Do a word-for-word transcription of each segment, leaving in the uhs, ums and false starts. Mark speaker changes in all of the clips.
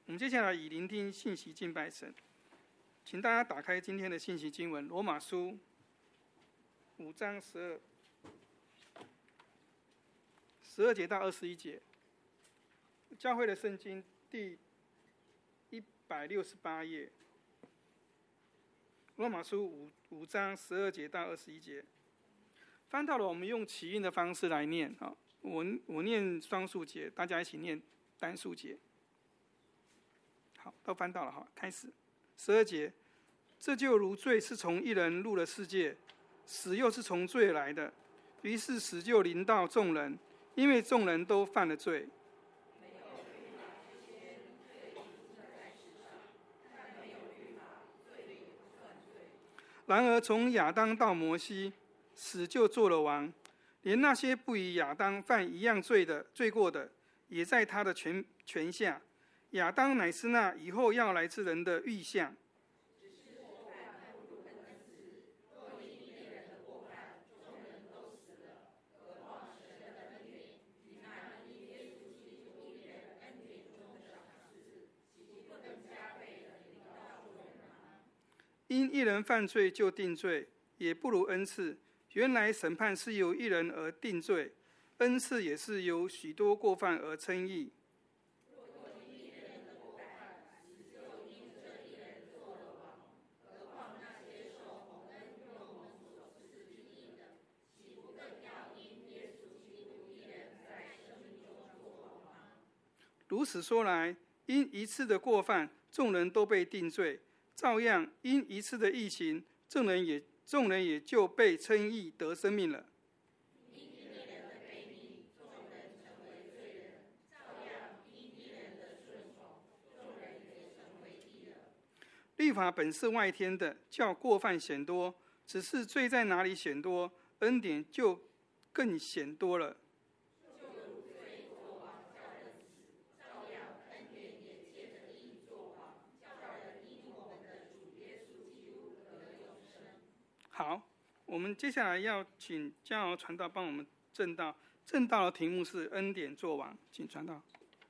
Speaker 1: 我们接下来以聆听信息敬拜神，请大家打开今天的信息经文，罗马书五章十二十二节到二十一节，教会的圣经第一百六十八页，罗马书 五, 五章十二节到二十一节。翻到了，我们用起印的方式来念啊，我我念双数节，大家一起念单数节。好，都翻到了哈，开始。十二节，这就如罪是从一人入了世界，死又是从罪来的，于是死就临到众人，因为众人都犯了罪。然而从亚当到摩西，死就做了王，连那些不与亚当犯一样罪的罪过的，也在他的 权, 权下。亚当乃是那以后要来之人的预像。因一人犯罪就定罪，也不如恩赐。原来审判是由一人而定罪，恩赐也是由许多过犯而称义。如此说来，因一次的过犯，众人都被定罪；照样，因一次的义行，众人也众人也就被称义得生命了。因一人的悖逆，众人成为罪人；照样，因一人的顺从，众人也成为义人。律法本是外天的，叫过犯显多；只是罪在哪里显多，恩典就更显多了。好，我们接下来要请嘉豪传道帮我们证道。证道的题目是恩典作王，请传道。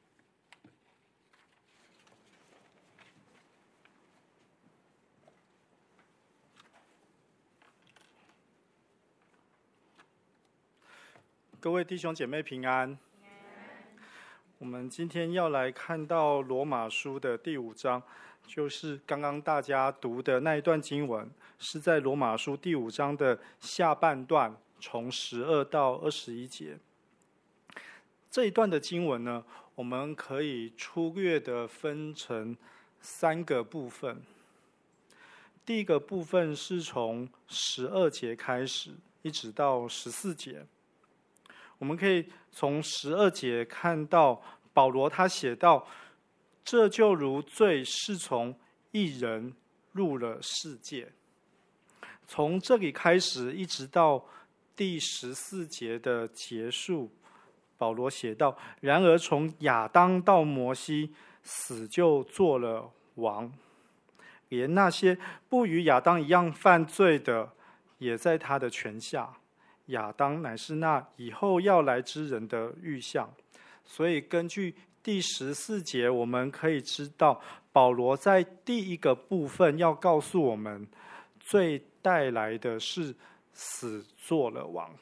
Speaker 2: 各位弟兄姐妹平安。我们今天要来看到罗马书的第五章，就是刚刚大家读的那一段经文，是在罗马书第五章的下半段，从十二到二十一节。这一段的经文呢，我们可以粗略的分成三个部分。第一个部分是从十二节开始，一直到十四节。我们可以从十二节看到保罗他写到，这就如罪是从一人入了世界。从这里开始一直到第十四节的结束，保罗写道，然而从亚当到摩西，死就做了王，连那些不与亚当一样犯罪的，也在他的权下。亚当乃是那以后要来之人的预像。所以根据第十四节，我们可以知道，保罗在第一个部分要告诉我们，罪带来的是死做了王。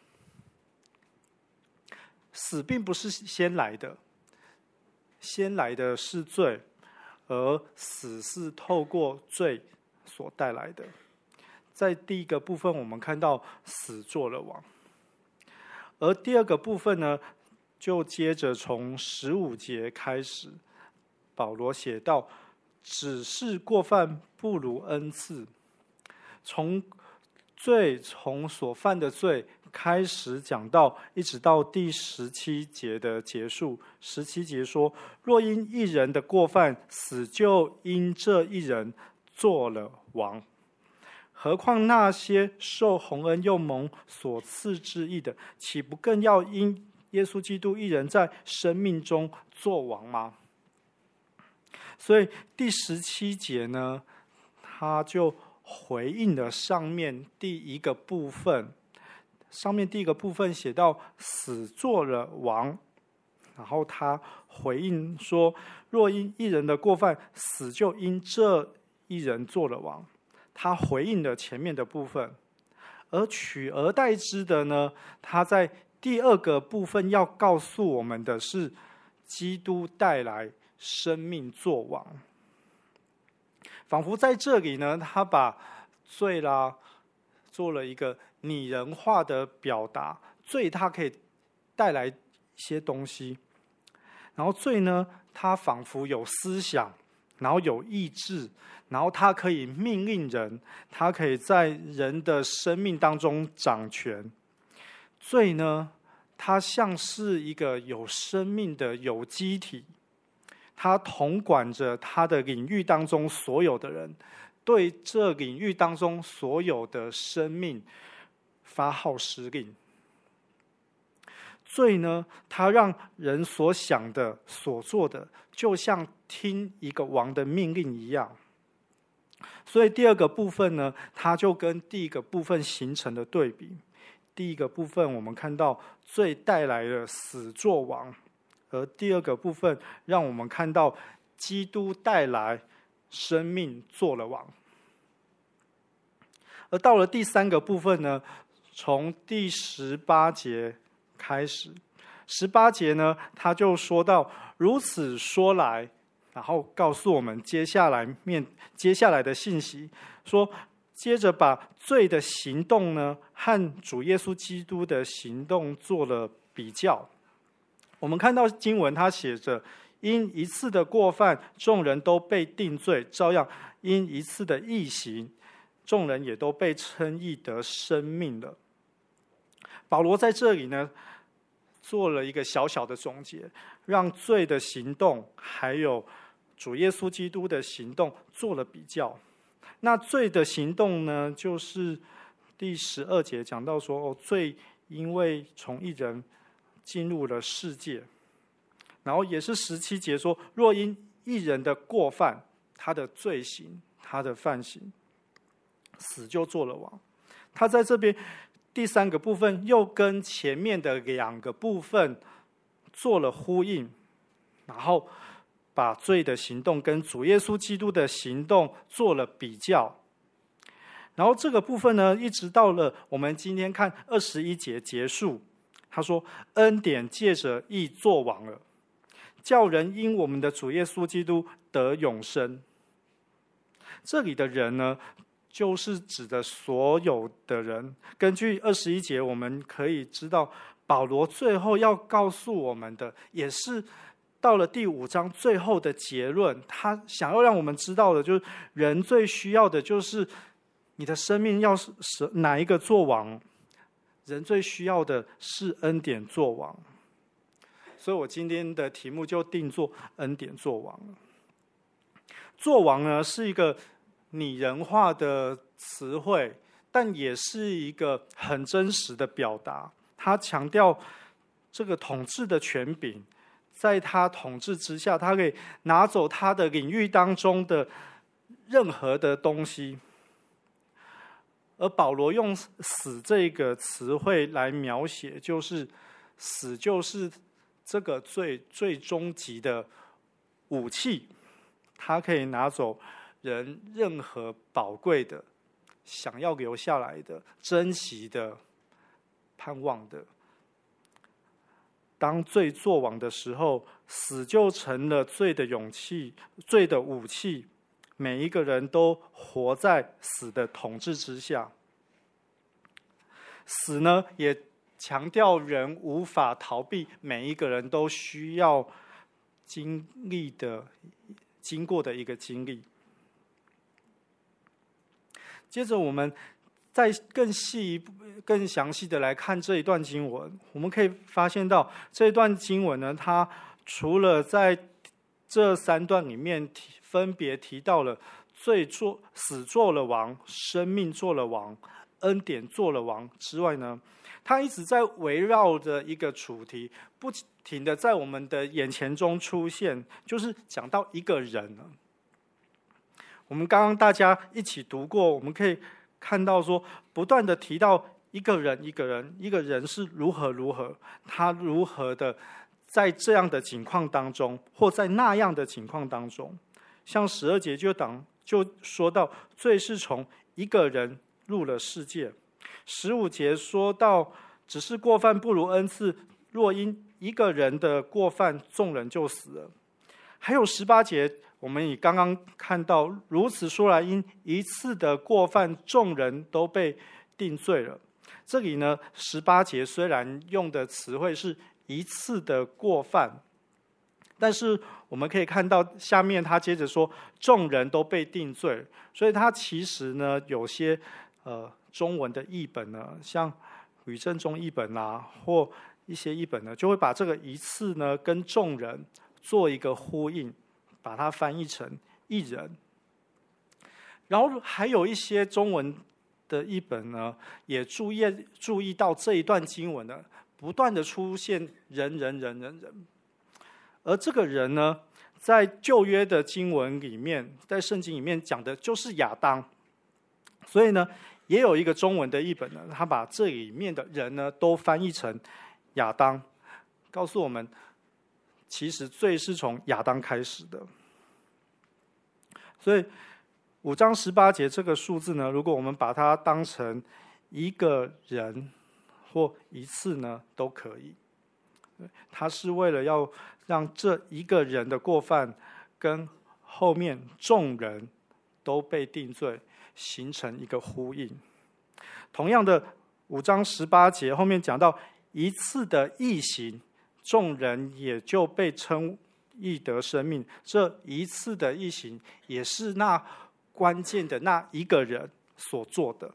Speaker 2: 死并不是先来的，先来的是罪，而死是透过罪所带来的。在第一个部分，我们看到死做了王。而第二个部分呢，就接着从十五节开始，保罗写道，只是过犯不如恩赐。从罪，从所犯的罪开始讲到，一直到第十七节的结束。十七节说，若因一人的过犯，死就因这一人做了王。何况那些受洪恩又蒙所赐之义的，岂不更要因耶稣基督一人在生命中做王吗？所以第十七节呢，他就回应了上面第一个部分。上面第一个部分写到死做了王， 然后他回应说：若因一人的过犯，死就因这一人做了王。他回应了前面的部分，而取而代之的呢，他在第二个部分要告诉我们的是，基督带来生命作王。仿佛在这里呢，他把罪啦做了一个拟人化的表达。罪它可以带来一些东西，然后罪呢，它仿佛有思想，然后有意志，然后它可以命令人，它可以在人的生命当中掌权。罪呢，它像是一个有生命的有机体，它统管着它的领域当中所有的人，对这领域当中所有的生命发号施令。罪呢，它让人所想的、所做的，就像听一个王的命令一样。所以第二个部分呢，它就跟第一个部分形成了对比。第一个部分我们看到罪带来了死作王，而第二个部分让我们看到基督带来生命做了王。而到了第三个部分呢，从第十八节开始，十八节呢，他就说到如此说来，然后告诉我们接下来面接下来的信息，说接着把罪的行动呢和主耶稣基督的行动做了比较。我们看到经文他写着，因一次的过犯，众人都被定罪，照样因一次的义行，众人也都被称义得生命了。保罗在这里呢做了一个小小的总结，让罪的行动还有主耶稣基督的行动做了比较。那罪的行动呢，就是第十二节讲到说，哦，罪因为从一人进入了世界，然后也是十七节说，若因一人的过犯，他的罪行，他的犯行，死就做了王。他在这边第三个部分又跟前面的两个部分做了呼应，然后把罪的行动跟主耶稣基督的行动做了比较。然后这个部分呢，一直到了我们今天看二十一节结束，他说恩典借着义作王了，叫人因我们的主耶稣基督得永生。这里的人呢，就是指的所有的人。根据二十一节，我们可以知道，保罗最后要告诉我们的，也是到了第五章最后的结论。他想要让我们知道的，就是人最需要的，就是你的生命要是哪一个做王？人最需要的是恩典做王。所以我今天的题目就定做恩典做王了。做王呢，是一个拟人化的词汇，但也是一个很真实的表达。他强调这个统治的权柄，在他统治之下，他可以拿走他的领域当中的任何的东西。而保罗用死这个词汇来描写，就是死就是这个最最终极的武器，他可以拿走人任何宝贵的、想要留下来的、珍惜的、盼望的。当罪作王的时候，死就成了罪的勇气、罪的武器。每一个人都活在死的统治之下。死呢，也强调人无法逃避，每一个人都需要经历的、经过的一个经历。接着我们再更细、更详细的来看这一段经文，我们可以发现到这一段经文呢，它除了在这三段里面提分别提到了罪做死做了王、生命做了王、恩典做了王之外呢，它一直在围绕着一个主题，不停的在我们的眼前中出现，就是讲到一个人了。我们刚刚大家一起读过，我们可以看到说，不断的提到一个人，一个人，一个人是如何如何，他如何的在这样的情况当中，或在那样的情况当中，像十二节就当就说到罪是从一个人入了世界，十五节说到只是过犯不如恩赐，若因一个人的过犯，众人就死了。还有十八节，我们也刚刚看到，如此说来，因一次的过犯，众人都被定罪了。这里呢，十八节虽然用的词汇是一次的过犯，但是我们可以看到下面他接着说，众人都被定罪，所以他其实呢，有些呃中文的译本呢，像吕正中译本啊，或一些译本呢，就会把这个一次呢跟众人做一个呼应，把它翻译成一人。然后还有一些中文的译本呢，也注意注意到这一段经文呢，不断的出现人人人人人，而这个人呢，在旧约的经文里面，在圣经里面讲的就是亚当，所以呢，也有一个中文的译本呢，他把这里面的人呢都翻译成亚当，告诉我们，其实罪是从亚当开始的。所以五章十八节这个数字呢，如果我们把它当成一个人或一次呢，都可以。它是为了要让这一个人的过犯跟后面众人都被定罪形成一个呼应。同样的，五章十八节后面讲到一次的义行，众人也就被称义得生命。这一次的义行也是那关键的那一个人所做的。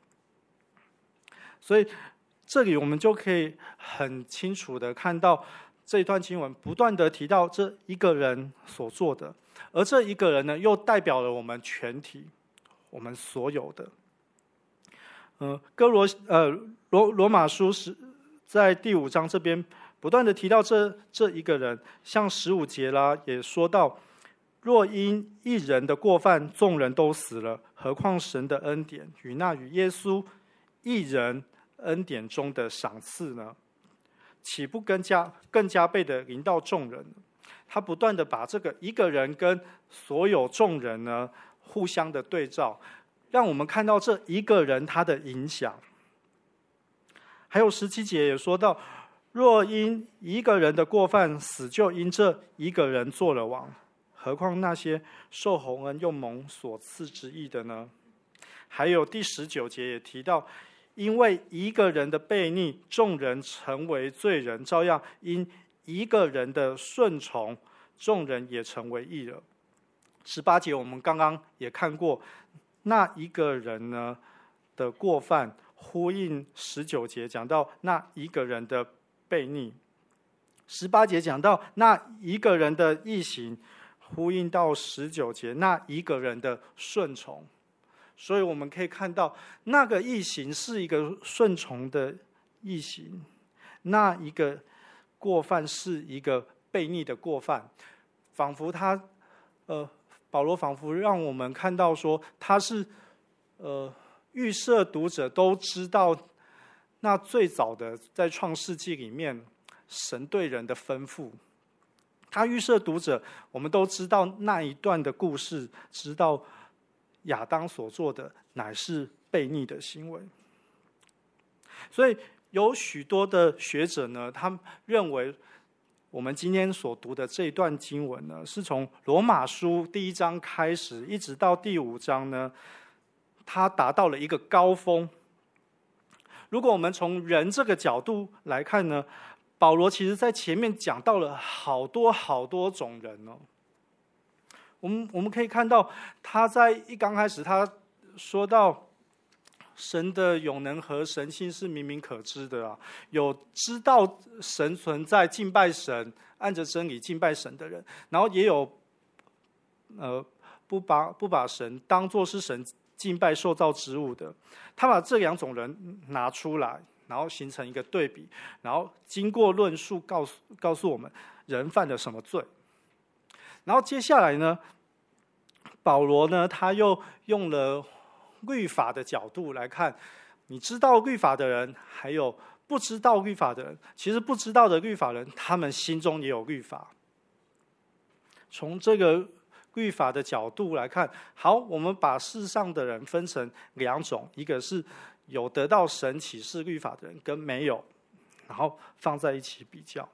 Speaker 2: 所以这里我们就可以很清楚的看到这一段经文不断的提到这一个人所做的，而这一个人呢，又代表了我们全体，我们所有的。呃，哥罗呃罗罗马书是在第五章这边不断的提到这这一个人，像十五节啦，也说到，若因一人的过犯，众人都死了，何况神的恩典与那与耶稣一人恩典中的赏赐呢？岂不更加更加倍的临到众人？他不断的把这个一个人跟所有众人呢互相的对照，让我们看到这一个人他的影响。还有十七节也说到，若因一个人的过犯死，就因这一个人做了王，何况那些受洪恩又蒙所赐之义的呢？还有第十九节也提到，因为一个人的悖逆，众人成为罪人，照样因一个人的顺从，众人也成为义了。十八节我们刚刚也看过，那一个人呢的过犯呼应十九节讲到那一个人的悖逆，十八节讲到那一个人的义行，呼应到十九节那一个人的顺从。所以我们可以看到，那个义行是一个顺从的义行，那一个过犯是一个悖逆的过犯，仿佛他，呃，保罗仿佛让我们看到说，他是，呃，预设读者都知道，那最早的在创世纪里面，神对人的吩咐，他预设读者，我们都知道那一段的故事，知道亚当所做的乃是悖逆的行为。所以有许多的学者呢，他们认为我们今天所读的这一段经文呢，是从罗马书第一章开始，一直到第五章呢，它达到了一个高峰。如果我们从人这个角度来看呢，保罗其实在前面讲到了好多好多种人哦。我们我们可以看到，他在一刚开始，他说到神的永能和神性是明明可知的啊，有知道神存在、敬拜神、按着真理敬拜神的人，然后也有呃不把不把神当作是神敬拜受造之物的。他把这两种人拿出来，然后形成一个对比，然后经过论述告诉告诉我们人犯了什么罪。然后接下来呢，保罗呢，他又用了律法的角度来看，你知道律法的人，还有不知道律法的人，其实不知道的律法人，他们心中也有律法。从这个律法的角度来看，好，我们把世上的人分成两种，一个是有得到神启示律法的人，跟没有，然后放在一起比较。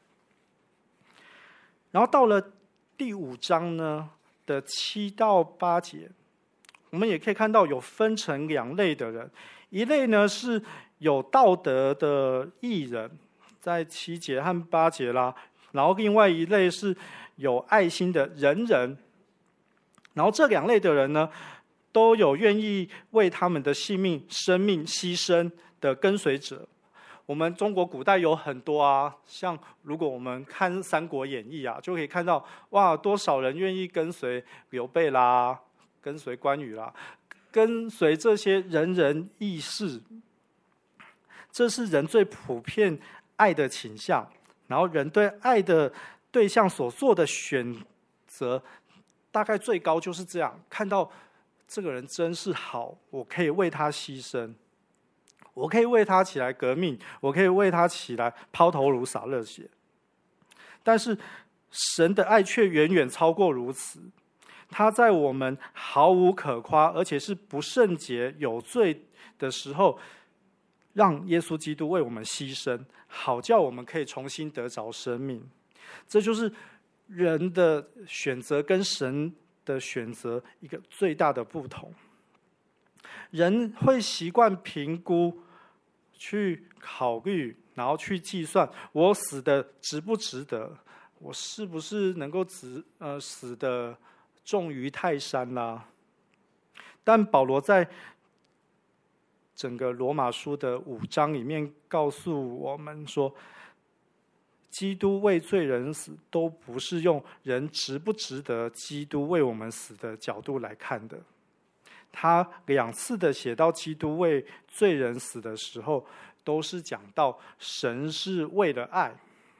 Speaker 2: 然后到了第五章呢的七到八节，我们也可以看到有分成两类的人，一类呢是有道德的义人，在七节和八节啦，然后另外一类是有爱心的仁人，然后这两类的人呢，都有愿意为他们的性命、生命牺牲的跟随者。我们中国古代有很多啊，像如果我们看《三国演义》啊，就可以看到哇，多少人愿意跟随刘备啦，跟随关羽啦，跟随这些仁人义士。这是人最普遍爱的倾向，然后人对爱的对象所做的选择，大概最高就是这样：看到这个人真是好，我可以为他牺牲。我可以为他起来革命，我可以为他起来抛头颅洒热血。但是神的爱却远远超过如此，他在我们毫无可夸，而且是不圣洁有罪的时候，让耶稣基督为我们牺牲，好叫我们可以重新得着生命。这就是人的选择跟神的选择一个最大的不同。人会习惯评估、去考虑，然后去计算我死的值不值得，我是不是能够值呃死的重于泰山啦、啊？但保罗在整个罗马书的五章里面告诉我们说，基督为罪人死，都不是用人值不值得基督为我们死的角度来看的。他两次的写到基督为罪人死的时候，都是讲到神是为了爱。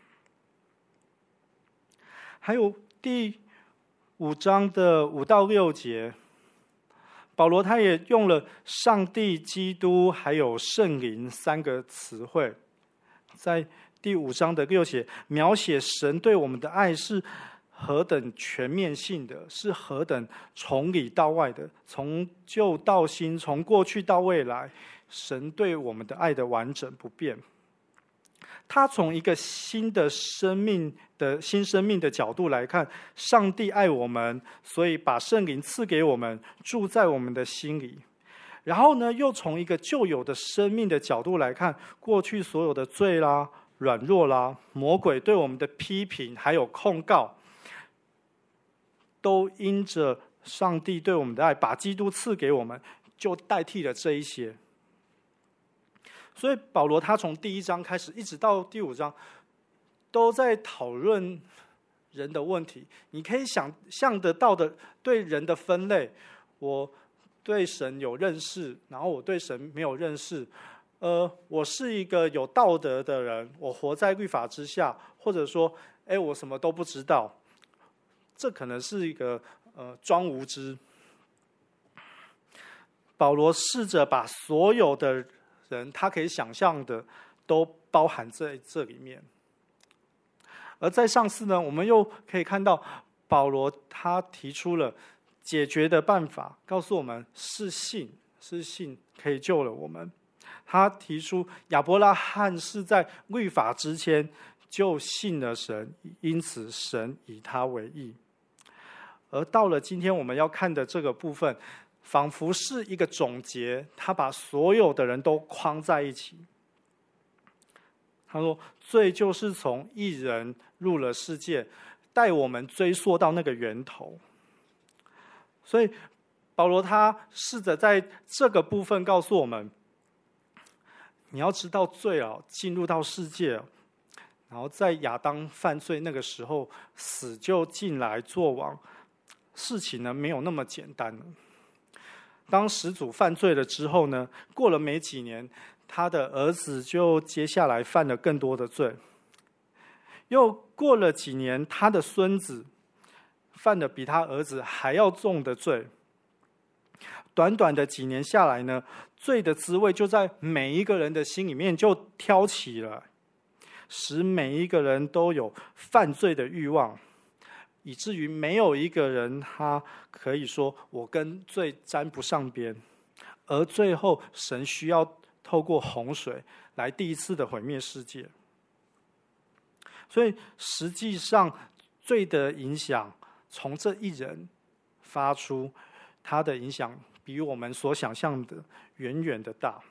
Speaker 2: 还有第五章的五到六节，保罗他也用了上帝、基督还有圣灵三个词汇，在第五章的六节描写神对我们的爱是何等全面性的，是何等从里到外的，从旧到新，从过去到未来，神对我们的爱的完整不变。他从一个新的生命的新生命的角度来看，上帝爱我们，所以把圣灵赐给我们，住在我们的心里。然后呢，又从一个旧有的生命的角度来看，过去所有的罪啦、软弱啦、魔鬼对我们的批评还有控告，都因着上帝对我们的爱，把基督赐给我们，就代替了这一些。所以保罗他从第一章开始，一直到第五章，都在讨论人的问题。你可以想象得到的，对人的分类，我对神有认识，然后我对神没有认识。呃，我是一个有道德的人，我活在律法之下，或者说，哎，我什么都不知道。这可能是一个呃装无知。保罗试着把所有的人他可以想象的都包含在这里面。而在上次呢，我们又可以看到保罗他提出了解决的办法，告诉我们是信，是信可以救了我们。他提出亚伯拉罕是在律法之前就信了神，因此神以他为义。而到了今天我们要看的这个部分，仿佛是一个总结，他把所有的人都框在一起。他说，罪就是从一人入了世界，带我们追溯到那个源头。所以保罗他试着在这个部分告诉我们，你要知道罪啊进入到世界，然后在亚当犯罪那个时候，死就进来作王，事情呢没有那么简单了。当始祖犯罪了之后呢，过了没几年，他的儿子就接下来犯了更多的罪。又过了几年，他的孙子犯了比他儿子还要重的罪。 短短的几年下来呢，罪的滋味就在每一个人的心里面就挑起了，使每一个人都有犯罪的欲望，以至于没有一个人他可以说我跟罪沾不上边。而最后神需要透过洪水来第一次的毁灭世界。所以实际上罪的影响从这一人发出，他的影响比我们所想象的远远的大。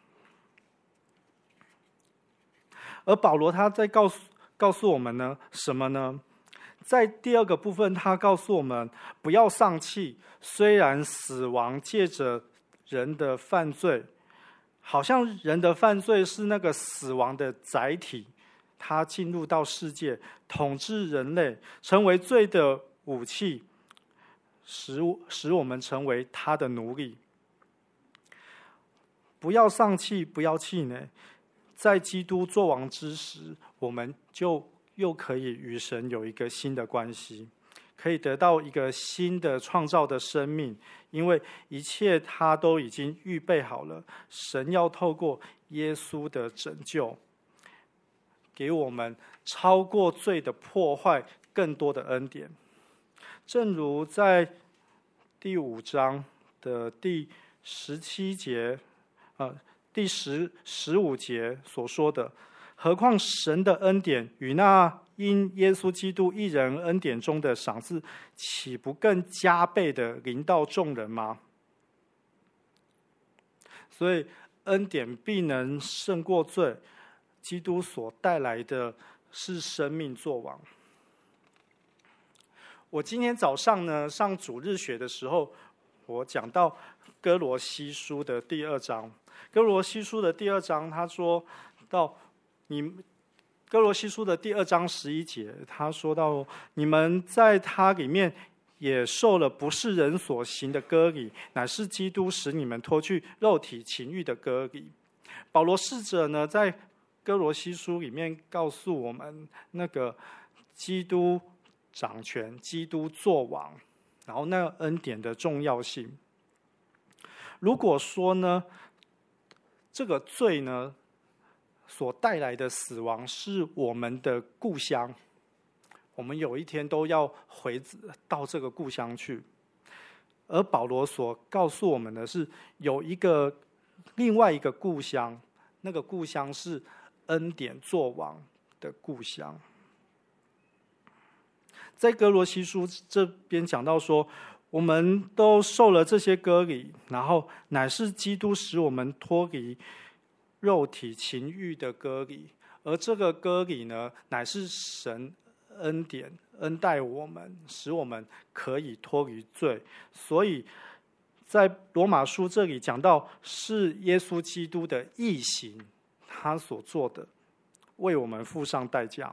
Speaker 2: 而保罗他在告诉告诉我们呢什么呢？在第二个部分，他告诉我们不要丧气，虽然死亡借着人的犯罪，好像人的犯罪是那个死亡的载体，它进入到世界，统治人类，成为罪的武器，使使我们成为他的奴隶。不要丧气，不要气馁，在基督作王之时，我们就又可以与神有一个新的关系，可以得到一个新的创造的生命，因为一切他都已经预备好了。神要透过耶稣的拯救，给我们超过罪的破坏更多的恩典。正如在第五章的第十七节，呃，第十十五节所说的，何况神的恩典与那因耶稣基督一人恩典中的赏赐，岂不更加倍的临到众人吗？所以恩典必能胜过罪，基督所带来的是生命作王。我今天早上呢上主日学的时候，我讲到哥罗西书的第二章。哥罗西书的第二章，他说到你哥罗西书的第二章十一节，他说到你们在他里面也受了不是人所行的割礼，乃是基督使你们脱去肉体情欲的割礼。保罗使者呢在哥罗西书里面告诉我们，那个基督掌权，基督作王，然后那个恩典的重要性。如果说呢这个罪呢所带来的死亡是我们的故乡，我们有一天都要回到这个故乡去。而保罗所告诉我们的是，有一个另外一个故乡，那个故乡是恩典作王的故乡。在哥罗西书这边讲到说，我们都受了这些割礼，然后乃是基督使我们脱离肉体情欲的割礼，而这个割礼呢，乃是神恩典恩待我们，使我们可以脱离罪。所以在罗马书这里讲到，是耶稣基督的义行，他所做的，为我们付上代价。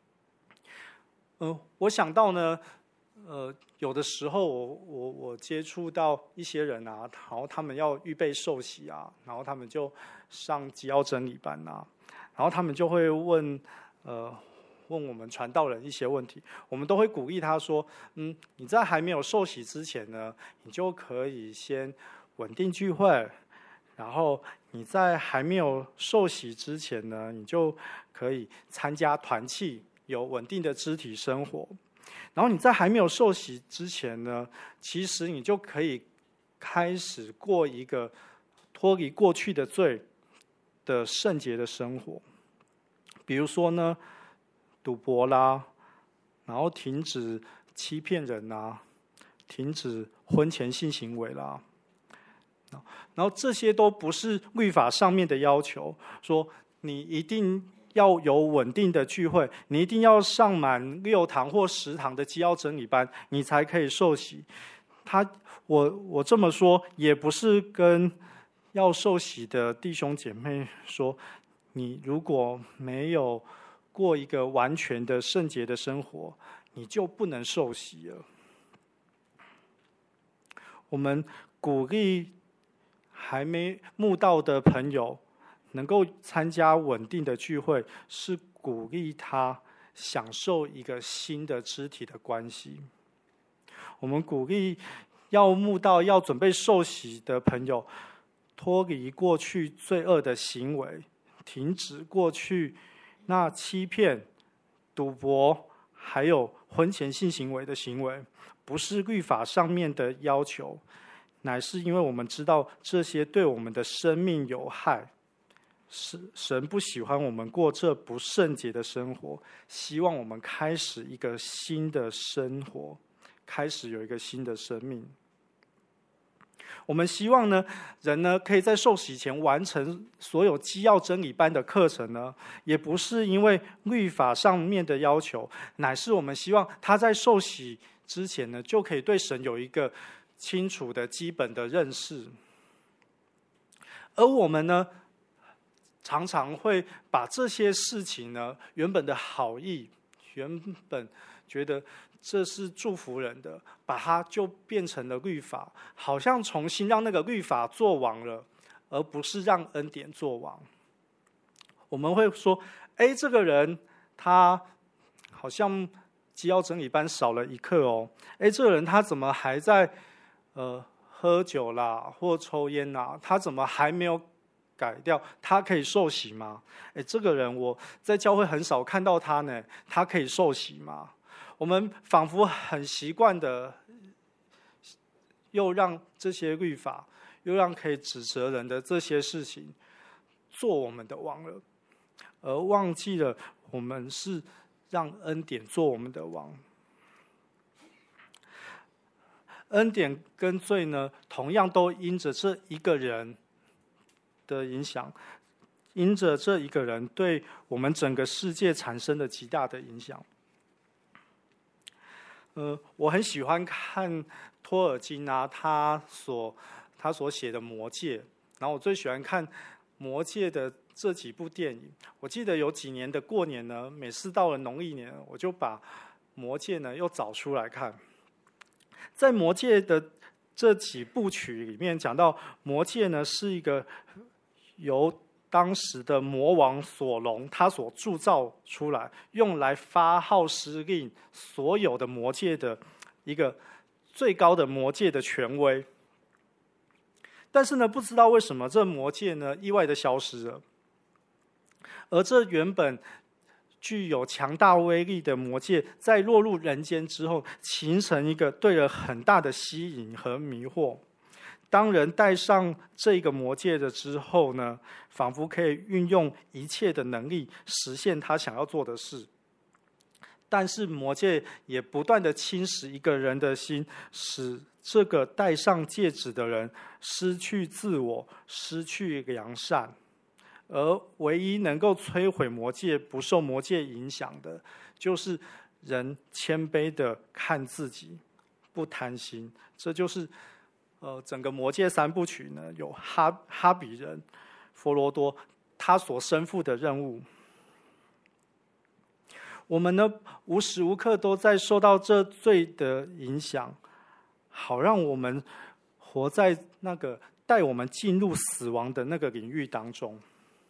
Speaker 2: 呃，我想到呢，呃，有的时候我我我接触到一些人啊，然后他们要预备受洗啊，然后他们就上基要真理班啊，然后他们就会问，呃，问我们传道人一些问题，我们都会鼓励他说，嗯，你在还没有受洗之前呢，你就可以先稳定聚会，然后你在还没有受洗之前呢，你就可以参加团契，有稳定的肢体生活。然后你在还没有受洗之前呢，其实你就可以开始过一个脱离过去的罪的圣洁的生活。比如说呢，赌博啦，然后停止欺骗人啦，停止婚前性行为啦，然后这些都不是律法上面的要求，说你一定要有稳定的聚会，你一定要上满六堂或十堂的基要真理班，你才可以受洗。他我我这么说，也不是跟要受洗的弟兄姐妹说，你如果没有过一个完全的圣洁的生活，你就不能受洗了。我们鼓励还没慕道的朋友能够参加稳定的聚会，是鼓励他享受一个新的肢体的关系。我们鼓励要慕道、要准备受洗的朋友，脱离过去罪恶的行为，停止过去那欺骗、赌博，还有婚前性行为的行为，不是律法上面的要求，乃是因为我们知道这些对我们的生命有害。是神不喜欢我们过这不圣洁的生活，希望我们开始一个新的生活，开始有一个新的生命。我们希望呢，人呢可以在受洗前完成所有基要真理班的课程呢，也不是因为律法上面的要求，乃是我们希望他在受洗之前呢，就可以对神有一个清楚的基本的认识。而我们呢，常常会把这些事情呢，原本的好意，原本觉得这是祝福人的，把它就变成了律法，好像重新让那个律法做王了，而不是让恩典做王。我们会说，哎，这个人他好像基要真理班少了一课哦，哎，这个人他怎么还在呃喝酒啦，或抽烟啦，他怎么还没有改掉？他可以受洗吗？哎，这个人我在教会很少看到他呢，他可以受洗吗？我们仿佛很习惯的，又让这些律法，又让可以指责人的这些事情，做我们的王了，而忘记了我们是让恩典做我们的王。恩典跟罪呢，同样都因着这一个人的影响，因着这一个人对我们整个世界产生了极大的影响。呃，我很喜欢看托尔金啊，他所他所写的《魔戒》，然后我最喜欢看《魔戒》的这几部电影。我记得有几年的过年呢，每次到了农历年，我就把《魔戒》呢又找出来看。在《魔戒》的这几部曲里面，讲到《魔戒》呢是一个由当时的魔王索隆他所铸造出来，用来发号施令所有的魔戒的一个最高的魔戒的权威。但是呢，不知道为什么这魔戒呢意外的消失了，而这原本具有强大威力的魔戒，在落入人间之后，形成一个对人很大的吸引和迷惑。当人戴上这个魔戒的之后呢，仿佛可以运用一切的能力实现他想要做的事。但是魔戒也不断的侵蚀一个人的心，使这个戴上戒指的人失去自我，失去良善。而唯一能够摧毁魔戒、不受魔戒影响的，就是人谦卑的看自己，不贪心。这就是呃，整个魔戒三部曲呢，有哈哈比人、佛罗多他所身负的任务。我们呢，无时无刻都在受到这罪的影响，好让我们活在那个带我们进入死亡的那个领域当中。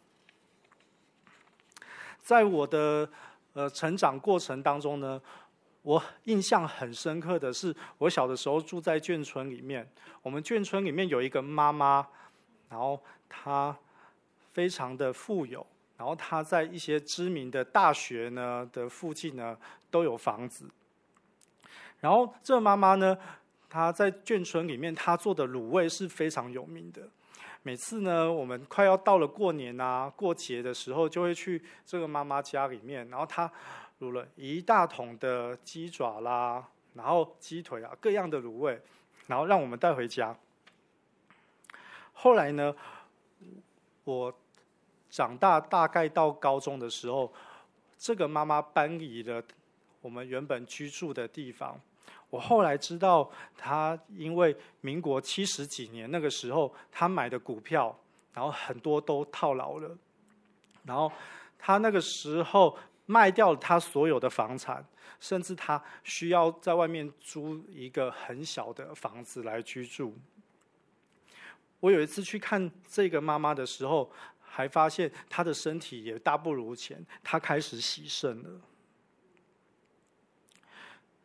Speaker 2: 在我的呃成长过程当中呢，我印象很深刻的是，我小的时候住在眷村里面，我们眷村里面有一个妈妈，然后她非常的富有，然后她在一些知名的大学呢的附近呢都有房子。然后这个妈妈呢，她在眷村里面，她做的卤味是非常有名的。每次呢，我们快要到了过年啊、过节的时候，就会去这个妈妈家里面，然后她卤了一大桶的鸡爪啦，然后鸡腿啊，各样的卤味，然后让我们带回家。后来呢，我长大大概到高中的时候，这个妈妈搬离了我们原本居住的地方。我后来知道，她因为民国七十几年那个时候，她买的股票，然后很多都套牢了，然后她那个时候卖掉了她所有的房产，甚至她需要在外面租一个很小的房子来居住。我有一次去看这个妈妈的时候，还发现她的身体也大不如前，她开始洗肾了。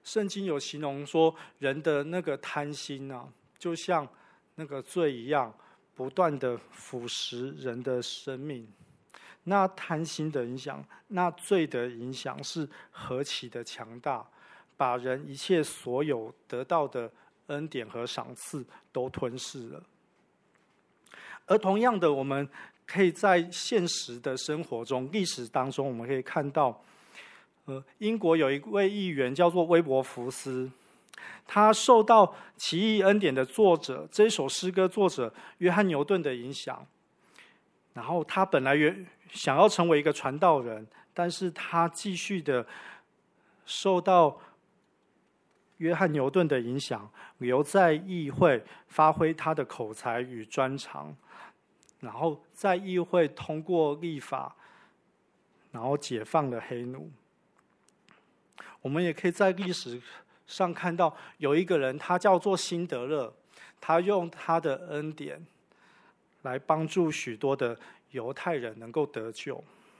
Speaker 2: 圣经有形容说，人的那个贪心啊，就像那个罪一样，不断的腐蚀人的生命。那贪心的影响，那罪的影响是何其的强大，把人一切所有得到的恩典和赏赐都吞噬了。而同样的，我们可以在现实的生活中、历史当中，我们可以看到，呃，英国有一位议员叫做威伯福斯，他受到《奇异恩典》的作者这首诗歌作者约翰牛顿的影响，然后他本来原想要成为一个传道人，但是他继续的受到约翰牛顿的影响，留在议会发挥他的口才与专长，然后在议会通过立法，然后解放了黑奴。我们也可以在历史上看到，有一个人，他叫做辛德勒，他用他的恩典来帮助许多的犹太人能够得救。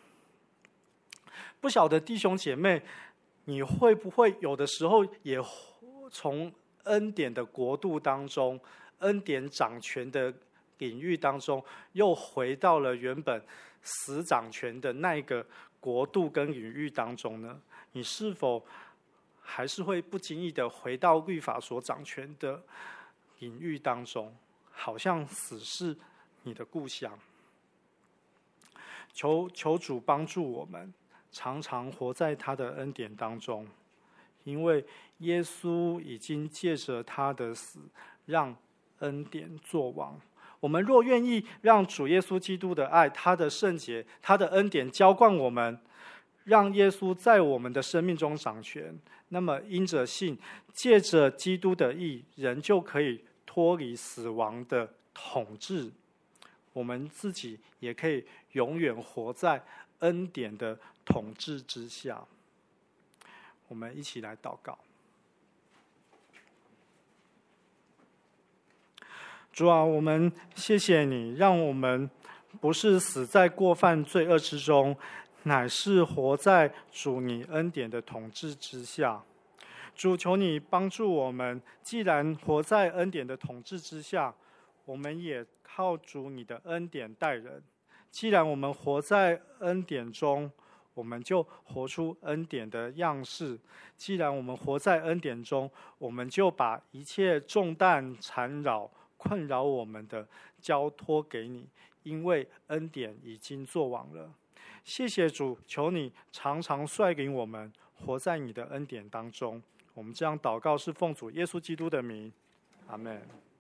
Speaker 2: 不晓得弟兄姐妹，你会不会有的时候也从恩典的国度当中、恩典掌权的领域当中，又回到了原本死掌权的那个国度跟领域当中呢？你是否还是会不经意的回到律法所掌权的领域当中，好像死是你的故乡？求求主帮助我们，常常活在他的恩典当中，因为耶稣已经借着他的死，让恩典作王。我们若愿意让主耶稣基督的爱、他的圣洁、他的恩典浇灌我们，让耶稣在我们的生命中掌权，那么因着信，借着基督的义，人就可以脱离死亡的统治，我们自己也可以永远活在恩典的统治之下。我们一起来祷告。主啊，我们谢谢你，让我们不是死在过犯罪恶之中，乃是活在主你恩典的统治之下。主，求你帮助我们，既然活在恩典的统治之下，我们也靠主你的恩典待人。既然我们活在恩典中，我们就活出恩典的样式。既然我们活在恩典中，我们就把一切重担缠绕困扰我们的交托给你，因为恩典已经作王了。谢谢主，求你常常率领我们活在你的恩典当中。我们这样祷告是奉主耶稣基督的名，阿们。